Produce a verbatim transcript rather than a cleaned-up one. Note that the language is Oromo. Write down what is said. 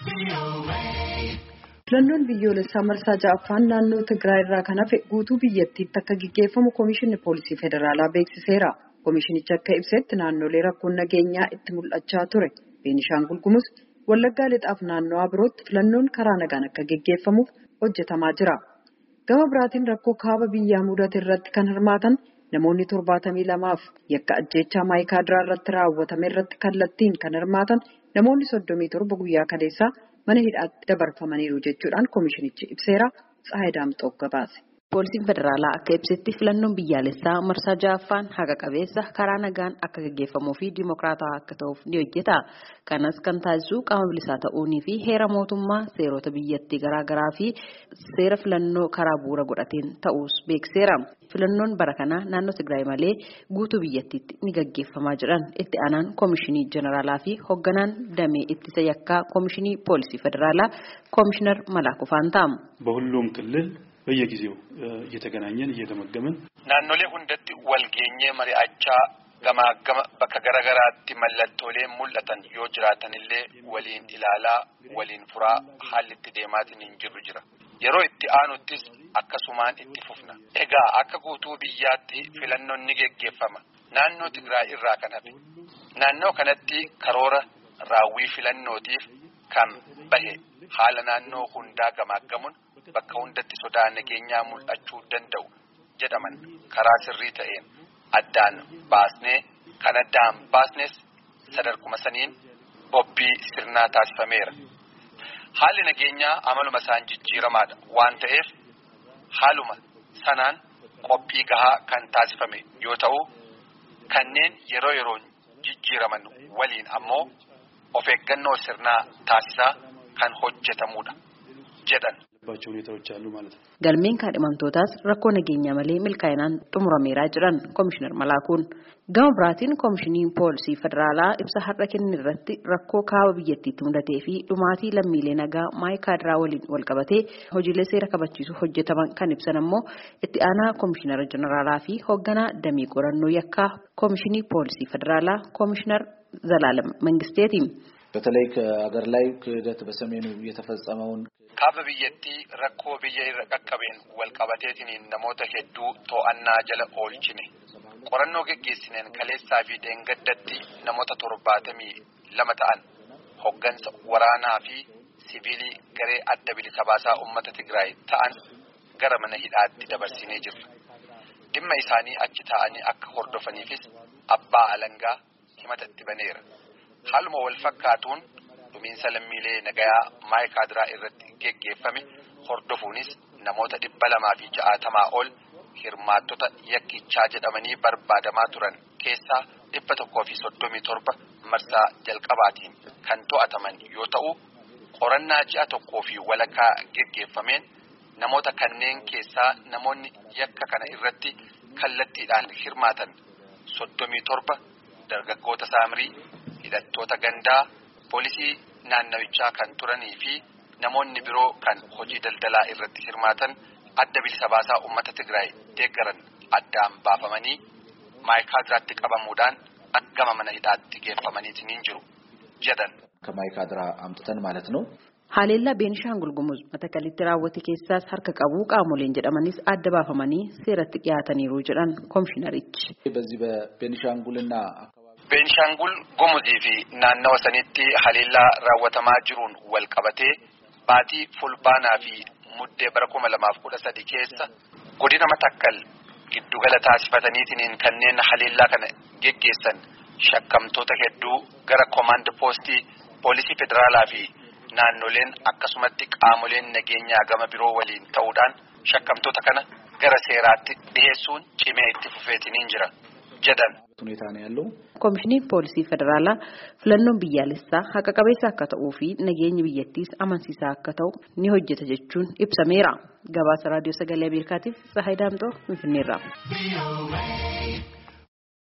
Filannoon biyyoolessaa marsaa ja'affaan naannoo Tigraay irraa kan hafe guutuu biyyattiitti akka gaggeeffamu Komishinni Poolisii Federaalaa beeksiseera. Komishinichi akka ibsetti naannolee rakkoon nageenyaa itti mul'achaa ture. Beenishaangul Gumuz, Wallaggaa Lixaaf naannoo birootti filannoon karaa nagaan akka gaggeeffamuuf hojjetamaa jira. Gama biraatiin rakkoo kaaba biyyaa mudate irratti kan hirmaatan namoonni torbaatamii lamaaf yakka ajjeechaa Maayikaadiraa irratti raawwatame irratti kallattiin kan hirmaatan namoonni soddomii torba guyyaa kaleessaa mana hidhaatti dabarfamaniiru jechuudhaan komishinichi ibseera. Tsahaay Daamxoo gabaase. Poolisiin Federaalaa akka ibsetti filannoon biyyaalessaa marsaa ja'affaan haqa qabeessa karaa nagaan akka gaggeeffamuu fi dimokiraataa akka ta'uuf ni hojjeta. Kanas kan taasisu qaama bilisaa ta'uunii fi heera mootummaa, seerota biyyattii garaagaraa fi seera filannoo karaa bu'uura godhateen ta'uus beekseera. Filannoon bara kanaa naannoo Tigraay malee guutuu biyyattiitti ni gaggeeffamaa jiran itti aanaan Komishinii Jeneraalaa fi hoogganaan damee ittisa yakkaa Komishinii Poolisii Federaalaa Komishinar Malaakuu Faantaa. በሁሉም ክልል በየጊዜው እየተገናኘን እየተመገመን ናኖሌ ሁንደት ወልጌኘ መሪአቻ ገማገመ በከገረገራቲ መለቶሌ ሙለተን ዮጅራተንሌ ወሊን ኢላላ ወሊን ፉራ ሐልት ዴማትን እንጅሩ ጅራ የሮ እቲ አኑትስ አከሱማን እቲ ፉፍና ኤጋ አከጉቱ ቢያቲ ፍለኖን ንገገፈማ ናኖ ትግራይ ኢራ ከነቢ ናኖ ከነቲ ከሮረ ራዊ ፍለኖቲፍ ከም በሄ ሐለ ናኖ ሁንዳ ገማገሙን bakka hundatti sodaa nageenyaa mul'achuu danda'u jedhaman karaa sirrii ta'een addaan baasnee kan addaan baasnes sadarkuma saniin bobbii sirnaa taasifameera. Haalli nageenyaa amaluma isaan jijjiiramaadha waan ta'eef haaluma sanaan qophii gahaa kan taasifame yoo ta'u kanneen yeroo yeroon jijjiiraman waliin ammoo of eeggannoo sirnaa taasisaa kan hojjetamudha jedhan. Galmeen kaadhimamtootaas rakkoo nageenyaa malee milkaa'inaan xumurameeraa jiran Komishinar Malaakuun. Gama biraatiin Komishiniin Poolisii Federaalaa ibsa har'a kenne irratti rakkoo kaaba biyyattiitti mudatee fi dhumaatii lammiilee nagaa Maayikaadiraa waliin walqabatee hojiilee seera kabachiisuu hojjetaman kan ibsan ammoo itti aanaa Komishinara Jeneraalaa fi hoogganaa damee qorannoo yakkaa Komishinii Poolisii Federaalaa Komishinar Zalaalam Mangisteeti. በተለይ ከአገር ላይ ክህደት በሰሜኑ የተፈጸመውን ካበ ብየቲ ረኮ ብየ ይረቀቀበን ወልቀበቴቲን ነሞተ ሄዱ ቶአና ጀለ ኦልቺኔ ቆረኖ ገጌስነን ከሌሳፊ ደንገደቲ ነሞተ ቶርባተሚ ለመታን ሆገንስ ወራናፊ ሲቪሊ ገሬ አደብሊ ከባሳ ኡመተ ትግራይ ታን ገረመነ ሂዳት ደበርሲኔ ጅር ድመ ኢሳኒ አጭታኒ አከ ሆርዶፈኒፊስ አባ አለንጋ ሂመተት በኔር halmo wal fakkaatuun dumiinsa lammiilee nagayaa Maayikaadiraa irratti geggeeffame hordofuunis namoota dhibba lamaa fi ja'atamaa ol hirmaattota yakkichaa jedhamanii barbaadamaa turan keessaa dhibba tokkoo fi soddomii torba marsaa jalqabaatiin kan to'ataman yoo ta'u qorannaa ji'a tokkoo fi walakkaa geggeeffameen namoota kanneen keessaa namoonni yakka kana irratti kallattiidhaan hirmaatan soddomii torba dargaggoota Saamrii hidhattoota gandaa poolisii naannawichaa kan turanii fi namoonni biroo kan hojii daldalaa irratti hirmaatan adda bilisa baasaa uummata Tigraay deeggaran addaan baafamanii Maayikaadiraatti qabamuudhaan gama mana hidhaatti geeffamaniitiin jiru jedhan. ከማይካድራ አምጥተን ማለት ነው. Haalellaa Beenishaangul Gumuz matakalitti raawwate keessaas harka qabu qaamoleen jedhamanis adda baafamanii seeratti dhiyaataniiru jedhan komishinarichi. በዚህ በቤኒሻንጉልና Beenishaangul Gumuzii fi naannawa sanitti haleellaa raawwatamaa jiruun wal qabatee baatii fulbaanaa fi muddee bara kuma lamaaf kudha sadi keessa godina Matakkal giddugala taasifataniitiin kanneen haleellaa kana geggeessan shakkamtoota hedduu gara command postii poolisii federaalaa fi naannoleen akkasumatti qaamoleen nageenyaa gama biroo waliin ta'uudhaan shakkamtoota kana gara seeraatti dhiheessuun cimee itti fufeetiin jira jedhan. Komishiniin Poolisii Federaalaa filannoon biyyaalessaa haqa qabeessa akka ta'uu fi nageenyi biyyattiis amansiisaa akka ta'u ni hojjeta jechuun ibsameera. Gabaasa Raadiyoo Sagalee Ameerikaatiif Tsahaay Daamxoo Finfinneerraa.